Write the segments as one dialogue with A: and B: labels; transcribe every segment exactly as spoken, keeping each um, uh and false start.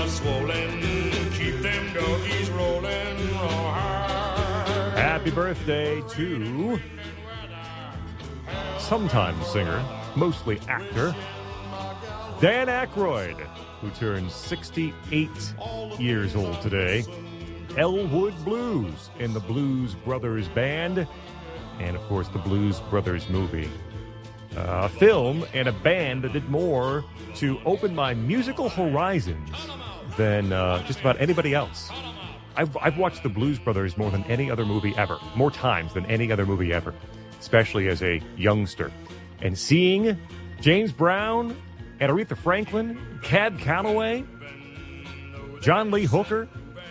A: swollen. Keep them doggies rolling. Oh, hard.
B: Happy birthday to sometimes singer, mostly actor, Dan Aykroyd, who turns sixty-eight years old today. Elwood Blues in the Blues Brothers Band, and of course the Blues Brothers movie. Uh, a film and a band that did more to open my musical horizons than uh, just about anybody else. I've, I've watched the Blues Brothers more than any other movie ever, more times than any other movie ever, especially as a youngster. And seeing James Brown and Aretha Franklin, Cab Calloway, John Lee Hooker,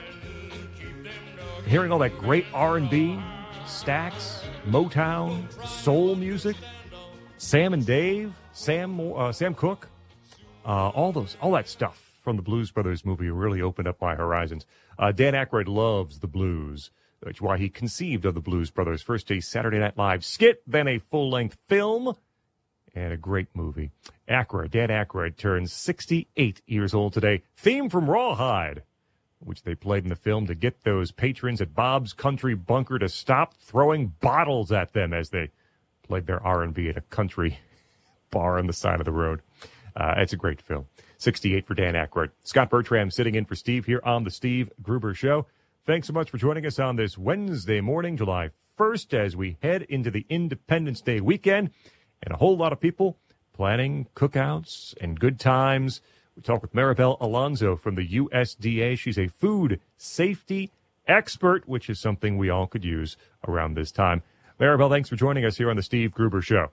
B: hearing all that great R and B, Stax, Motown, soul music, Sam and Dave, Sam uh, Sam Cooke, uh, all those, all that stuff from the Blues Brothers movie really opened up my horizons. Uh, Dan Aykroyd loves the blues, which is why he conceived of the Blues Brothers. First a Saturday Night Live skit, then a full-length film, and a great movie. Aykroyd, Dan Aykroyd, turns sixty-eight years old today. Theme from Rawhide, which they played in the film to get those patrons at Bob's Country Bunker to stop throwing bottles at them as they played their R and B at a country bar on the side of the road. Uh, it's a great film. sixty-eight for Dan Aykroyd. Scott Bertram sitting in for Steve here on the Steve Gruber Show. Thanks so much for joining us on this Wednesday morning, July first, as we head into the Independence Day weekend, and a whole lot of people planning cookouts and good times. We talk with Maribel Alonzo from the U S D A. She's a food safety expert, which is something we all could use around this time. Maribel, thanks for joining us here on the Steve Gruber Show.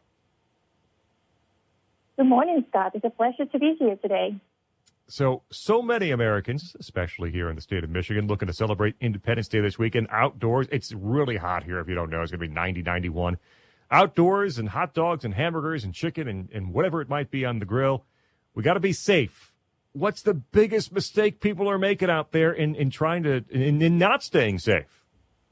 C: Good morning, Scott. It's a pleasure to be here today.
B: So, so many Americans, especially here in the state of Michigan, looking to celebrate Independence Day this weekend outdoors. It's really hot here, if you don't know. It's going to be ninety, ninety-one. Outdoors and hot dogs and hamburgers and chicken and, and whatever it might be on the grill. We got to be safe. What's the biggest mistake people are making out there in, in trying to, in, in not staying safe?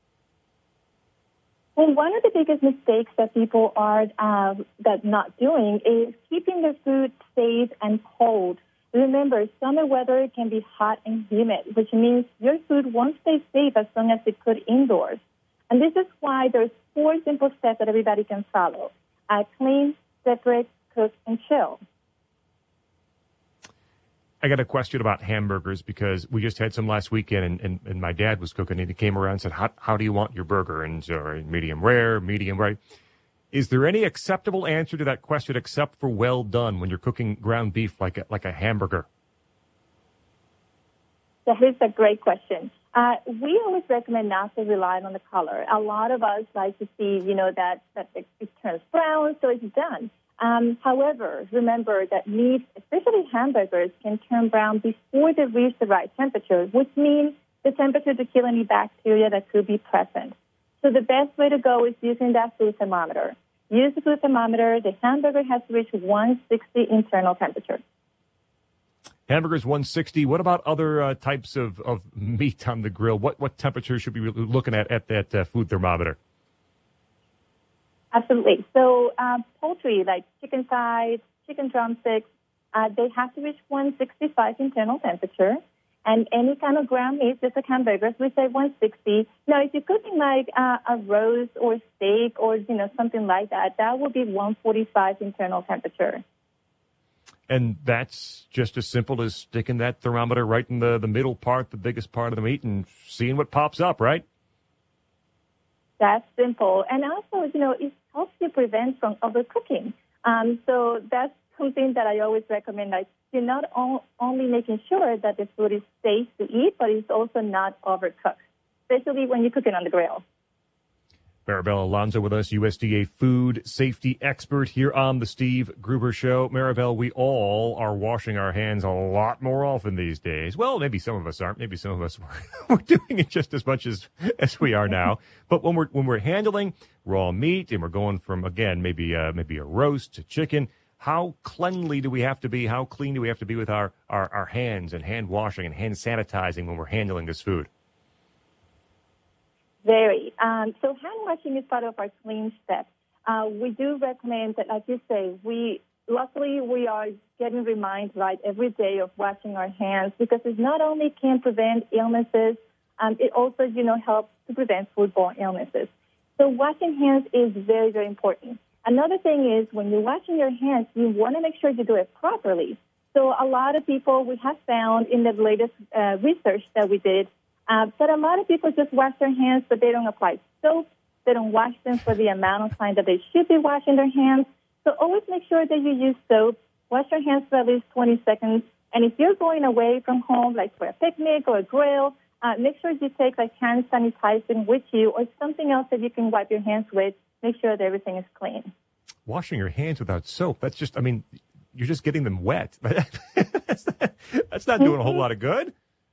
C: Well, one of the biggest mistakes that people are uh, that not doing is keeping their food safe and cold. Remember, summer weather can be hot and humid, which means your food won't stay safe as long as it could indoors. And this is why there's four simple steps that everybody can follow. Uh, clean, separate, cook, and chill.
B: I got a question about hamburgers because we just had some last weekend, and, and, and my dad was cooking, and he came around and said, how, how do you want your burger? And so, medium rare, medium rare. Is there any acceptable answer to that question except for well done when you're cooking ground beef like a, like a hamburger?
C: That is a great question. Uh, we always recommend not to rely on the color. A lot of us like to see, you know, that, that it, it turns brown, so it's done. Um, however, remember that meat, especially hamburgers, can turn brown before they reach the right temperature, which means the temperature to kill any bacteria that could be present. So the best way to go is using that food thermometer. Use the food thermometer. The hamburger has to reach one sixty internal temperature.
B: Hamburgers one sixty. What about other uh, types of, of meat on the grill? What what temperature should we be looking at at that uh, food thermometer?
C: Absolutely. So uh, poultry, like chicken thighs, chicken drumsticks, uh, they have to reach one sixty-five internal temperature. And any kind of ground meat, just like hamburgers, we say one sixty. Now, if you're cooking like uh, a roast or steak or, you know, something like that, that will be one forty-five internal temperature.
B: And that's just as simple as sticking that thermometer right in the, the middle part, the biggest part of the meat, and seeing what pops up, right?
C: That's simple. And also, you know, it helps you prevent from overcooking. Um, so that's something that I always recommend. Like, you're not all, only making sure that the food is safe to eat, but it's also not overcooked, especially when you're cooking on the grill.
B: Maribel Alonzo with us, U S D A food safety expert here on the Steve Gruber Show. Maribel, we all are washing our hands a lot more often these days. Well, maybe some of us aren't. Maybe some of us we're doing it just as much as, as we are now. But when we're when we're handling raw meat and we're going from, again, maybe uh, maybe a roast to chicken, how cleanly do we have to be? How clean do we have to be with our, our, our hands and hand washing and hand sanitizing when we're handling this food?
C: Very. Um, so hand washing is part of our clean steps. Uh, we do recommend that, like you say, we luckily, we are getting reminded right every day of washing our hands because it not only can prevent illnesses, um, it also, you know, helps to prevent foodborne illnesses. So washing hands is very, very important. Another thing is when you're washing your hands, you want to make sure you do it properly. So a lot of people, we have found in the latest uh, research that we did, uh, that a lot of people just wash their hands, but they don't apply soap. They don't wash them for the amount of time that they should be washing their hands. So always make sure that you use soap. Wash your hands for at least twenty seconds. And if you're going away from home, like for a picnic or a grill, uh, make sure you take like hand sanitizer with you or something else that you can wipe your hands with. Make sure that everything is clean.
B: Washing your hands without soap, that's just, I mean, you're just getting them wet. that's, not, that's not doing a whole lot of good.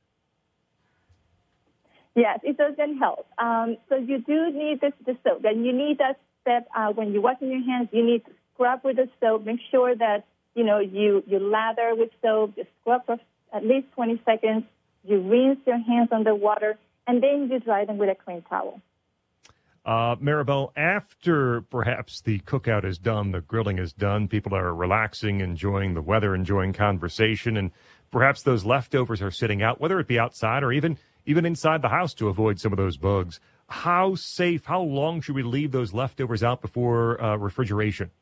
C: Yes, it doesn't help. Um, so you do need this, the soap. And you need that step uh, when you're washing your hands. You need to scrub with the soap. Make sure that, you know, you, you lather with soap. You scrub for at least twenty seconds. You rinse your hands under water. And then you dry them with a clean towel.
B: Uh, Maribel, after perhaps the cookout is done, the grilling is done, people are relaxing, enjoying the weather, enjoying conversation, and perhaps those leftovers are sitting out, whether it be outside or even even inside the house to avoid some of those bugs. How safe, how long should we leave those leftovers out before uh, refrigeration?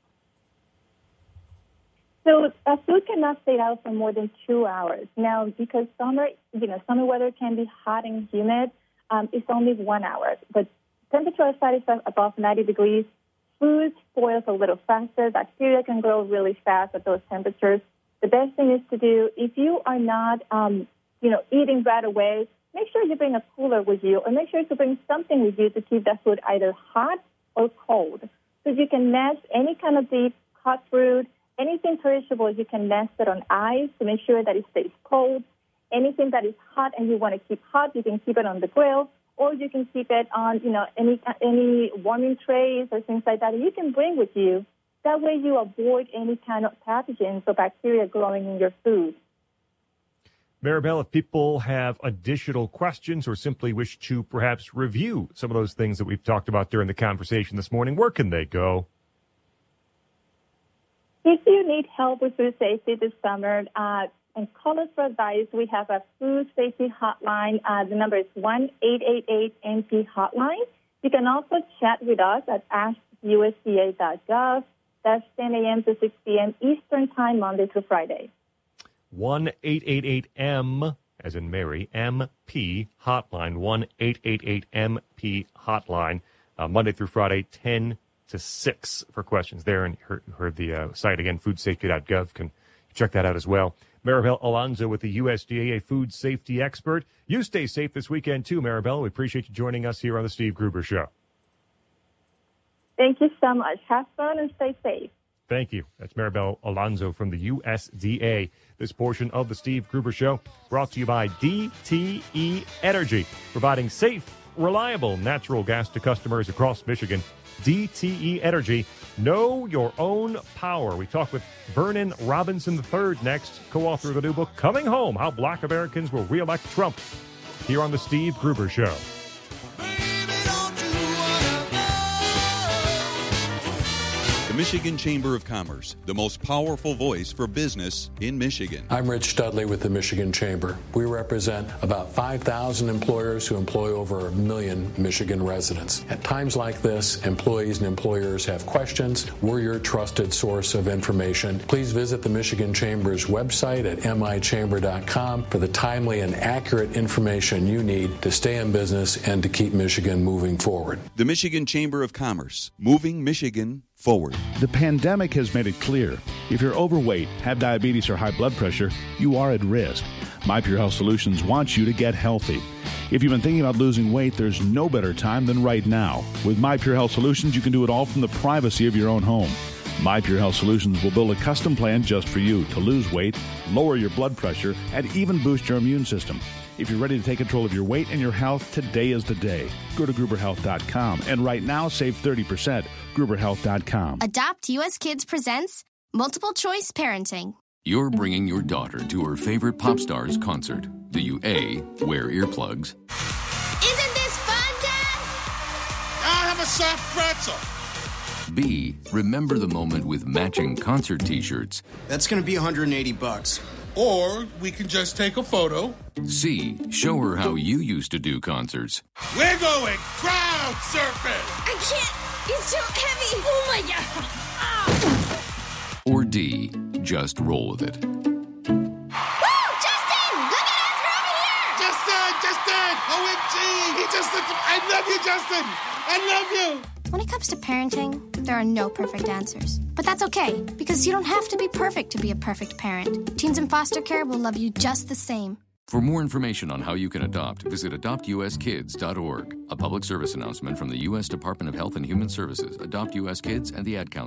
C: So uh, food cannot stay out for more than two hours. Now, because summer, you know, summer weather can be hot and humid, um, it's only one hour. But temperature outside is above ninety degrees. Food spoils a little faster. Bacteria can grow really fast at those temperatures. The best thing is to do, if you are not, um, you know, eating right away, make sure you bring a cooler with you, or make sure to bring something with you to keep that food either hot or cold. So you can nest any kind of deep cut fruit, anything perishable, you can nest it on ice to make sure that it stays cold. Anything that is hot and you want to keep hot, you can keep it on the grill, or you can keep it on, you know, any any warming trays or things like that you can bring with you. That way you avoid any kind of pathogens or bacteria growing in your food.
B: Maribel, if people have additional questions or simply wish to perhaps review some of those things that we've talked about during the conversation this morning, where can they go?
C: If you need help with food safety this summer, uh, and call us for advice, we have a food safety hotline. Uh, the number is one eight eight eight N P hotline. You can also chat with us at ask U S D A dot gov. That's ten a.m. to six p.m. Eastern Time, Monday through Friday.
B: one eight eight eight M, as in Mary, M P hotline, one eight eight eight M P hotline, uh, Monday through Friday, ten to six for questions there. And you heard, heard the uh, site again, food safety dot gov. Can check that out as well. Maribel Alonzo with the U S D A, a food safety expert. You stay safe this weekend too, Maribel. We appreciate you joining us here on the Steve Gruber Show.
C: Thank you so much. Have fun and stay safe.
B: Thank you. That's Maribel Alonzo from the U S D A. This portion of the Steve Gruber Show brought to you by D T E Energy, providing safe, reliable natural gas to customers across Michigan. D T E Energy, know your own power. We talk with Vernon Robinson the third next, co-author of the new book, Coming Home, How Black Americans Will Reelect Trump, here on the Steve Gruber Show.
D: Michigan Chamber of Commerce, the most powerful voice for business in Michigan.
E: I'm Rich Dudley with the Michigan Chamber. We represent about five thousand employers who employ over a million Michigan residents. At times like this, employees and employers have questions. We're your trusted source of information. Please visit the Michigan Chamber's website at m i chamber dot com for the timely and accurate information you need to stay in business and to keep Michigan moving forward.
D: The Michigan Chamber of Commerce, moving Michigan forward.
F: The pandemic has made it clear. If you're overweight, have diabetes, or high blood pressure, you are at risk. My Pure Health Solutions wants you to get healthy. If you've been thinking about losing weight, there's no better time than right now. With My Pure Health Solutions, you can do it all from the privacy of your own home. My Pure Health Solutions will build a custom plan just for you to lose weight, lower your blood pressure, and even boost your immune system. If you're ready to take control of your weight and your health, today is the day. Go to Gruber Health dot com and right now save thirty percent. Gruber Health dot com.
G: Adopt U S Kids presents Multiple Choice Parenting.
H: You're bringing your daughter to her favorite pop star's concert. Do you A, wear earplugs?
G: Isn't this fun, Dad?
A: I have a soft pretzel.
H: B. Remember the moment with matching concert t-shirts.
I: That's going to be one hundred eighty bucks.
J: Or we can just take a photo.
H: C. Show her how you used to do concerts.
J: We're going crowd surfing.
K: I can't. It's too heavy. Oh, my God. Ah.
H: Or D. Just roll with it.
K: Woo! Justin! Look at us. We're over here.
J: Justin! Justin! O M G! He just looked at... I love you, Justin! I love you!
G: When it comes to parenting, there are no perfect answers. But that's okay, because you don't have to be perfect to be a perfect parent. Teens in foster care will love you just the same.
H: For more information on how you can adopt, visit adopt u s kids dot org. A public service announcement from the U S Department of Health and Human Services, Adopt U S Kids, and the Ad Council.